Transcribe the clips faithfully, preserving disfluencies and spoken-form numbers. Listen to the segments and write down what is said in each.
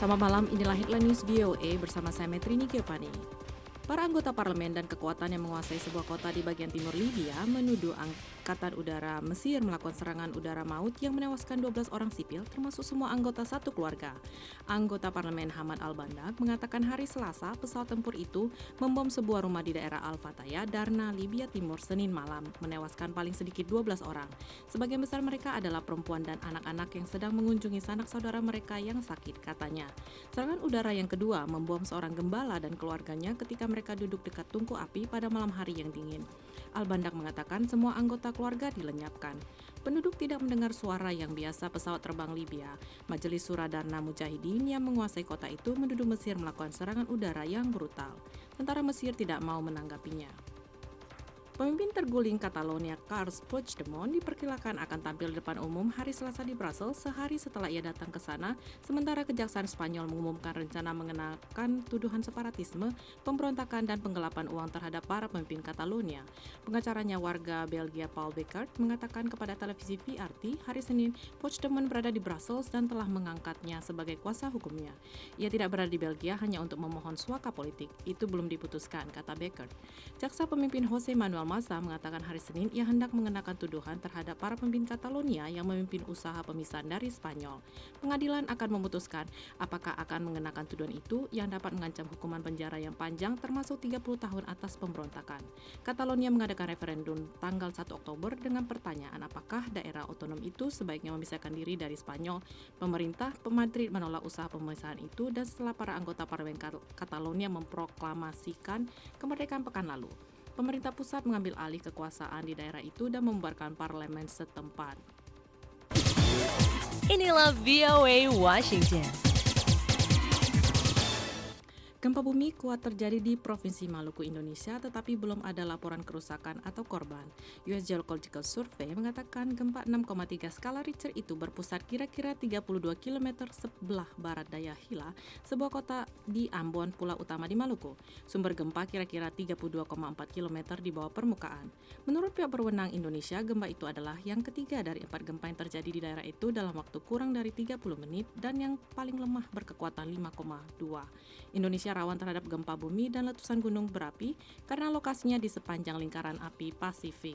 Selamat malam, inilah Headline News V O A bersama saya Metrini Giopani. Para anggota parlemen dan kekuatan yang menguasai sebuah kota di bagian timur Libya menuduh Angkatan Udara Mesir melakukan serangan udara maut yang menewaskan dua belas orang sipil, termasuk semua anggota satu keluarga. Anggota parlemen Hamad Al-Bandak mengatakan hari Selasa pesawat tempur itu membom sebuah rumah di daerah Al-Fataya, Darna, Libya Timur, Senin malam, menewaskan paling sedikit dua belas orang. Sebagian besar mereka adalah perempuan dan anak-anak yang sedang mengunjungi sanak saudara mereka yang sakit, katanya. Serangan udara yang kedua membom seorang gembala dan keluarganya ketika mereka duduk dekat tungku api pada malam hari yang dingin. Al-Bandak mengatakan semua anggota keluarga dilenyapkan. Penduduk tidak mendengar suara yang biasa pesawat terbang Libya. Majelis Syura Darna Mujahidin yang menguasai kota itu menuduh Mesir melakukan serangan udara yang brutal. Tentara Mesir tidak mau menanggapinya. Pemimpin terguling Catalonia Carles Puigdemont diperkirakan akan tampil di depan umum hari Selasa di Brussels sehari setelah ia datang ke sana, sementara Kejaksaan Spanyol mengumumkan rencana mengenakan tuduhan separatisme, pemberontakan dan penggelapan uang terhadap para pemimpin Catalonia. Pengacaranya warga Belgia Paul Beckert mengatakan kepada televisi V R T hari Senin, Puigdemont berada di Brussels dan telah mengangkatnya sebagai kuasa hukumnya. Ia tidak berada di Belgia hanya untuk memohon suaka politik, itu belum diputuskan, kata Beckert. Jaksa pemimpin Jose Manuel Masa mengatakan hari Senin ia hendak mengenakan tuduhan terhadap para pemimpin Catalonia yang memimpin usaha pemisahan dari Spanyol. Pengadilan akan memutuskan apakah akan mengenakan tuduhan itu yang dapat mengancam hukuman penjara yang panjang termasuk tiga puluh tahun atas pemberontakan. Catalonia mengadakan referendum tanggal satu Oktober dengan pertanyaan apakah daerah otonom itu sebaiknya memisahkan diri dari Spanyol. Pemerintah Madrid menolak usaha pemisahan itu dan setelah para anggota parlemen Catalonia memproklamasikan kemerdekaan pekan lalu. Pemerintah pusat mengambil alih kekuasaan di daerah itu dan membubarkan parlemen setempat. Inilah V O A Washington. Gempa bumi kuat terjadi di Provinsi Maluku, Indonesia, tetapi belum ada laporan kerusakan atau korban. U S Geological Survey mengatakan gempa enam koma tiga skala Richter itu berpusat kira-kira tiga puluh dua kilometer sebelah barat daya Hila, sebuah kota di Ambon, pulau utama di Maluku. Sumber gempa kira-kira tiga puluh dua koma empat kilometer di bawah permukaan. Menurut pihak berwenang Indonesia, gempa itu adalah yang ketiga dari empat gempa yang terjadi di daerah itu dalam waktu kurang dari tiga puluh menit dan yang paling lemah berkekuatan lima koma dua. Indonesia rawan terhadap gempa bumi dan letusan gunung berapi karena lokasinya di sepanjang lingkaran api Pasifik.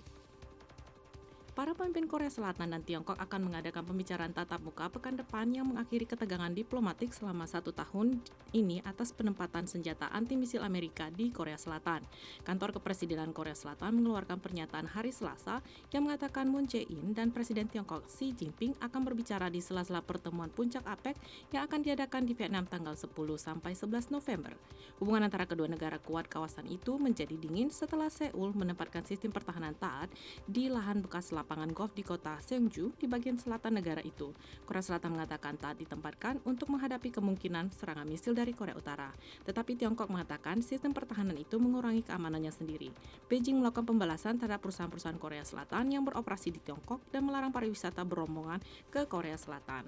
Para pemimpin Korea Selatan dan Tiongkok akan mengadakan pembicaraan tatap muka pekan depan yang mengakhiri ketegangan diplomatik selama satu tahun ini atas penempatan senjata anti misil Amerika di Korea Selatan. Kantor Kepresidenan Korea Selatan mengeluarkan pernyataan hari Selasa yang mengatakan Moon Jae-in dan Presiden Tiongkok Xi Jinping akan berbicara di sela-sela pertemuan puncak APEC yang akan diadakan di Vietnam tanggal sepuluh sampai sebelas November. Hubungan antara kedua negara kuat kawasan itu menjadi dingin setelah Seoul menempatkan sistem pertahanan taat di lahan bekas lapangan golf di kota Seongju di bagian selatan negara itu. Korea Selatan mengatakan taat ditempatkan untuk menghadapi kemungkinan serangan misil dari Korea Utara. Tetapi Tiongkok mengatakan sistem pertahanan itu mengurangi keamanannya sendiri. Beijing melakukan pembalasan terhadap perusahaan-perusahaan Korea Selatan yang beroperasi di Tiongkok dan melarang pariwisata berombongan ke Korea Selatan.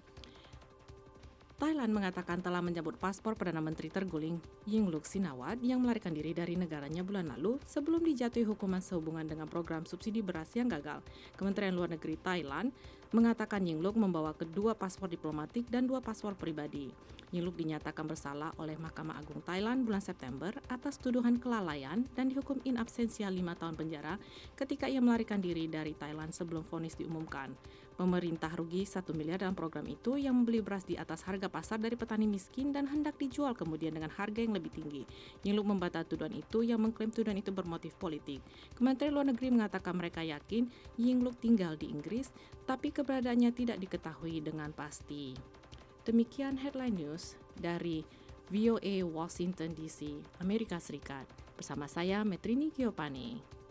Thailand mengatakan telah mencabut paspor Perdana Menteri terguling Yingluck Shinawatra yang melarikan diri dari negaranya bulan lalu sebelum dijatuhi hukuman sehubungan dengan program subsidi beras yang gagal. Kementerian Luar Negeri Thailand mengatakan Yingluck membawa kedua paspor diplomatik dan dua paspor pribadi. Yingluck dinyatakan bersalah oleh Mahkamah Agung Thailand bulan September atas tuduhan kelalaian dan dihukum in absentia lima tahun penjara ketika ia melarikan diri dari Thailand sebelum vonis diumumkan. Pemerintah rugi satu miliar dalam program itu yang membeli beras di atas harga pasar dari petani miskin dan hendak dijual kemudian dengan harga yang lebih tinggi. Yingluck membantah tuduhan itu yang mengklaim tuduhan itu bermotif politik. Kementerian Luar Negeri mengatakan mereka yakin Yingluck tinggal di Inggris, tapi keberadaannya tidak diketahui dengan pasti. Demikian Headline News dari V O A Washington D C, Amerika Serikat. Bersama saya Metrini Giopani.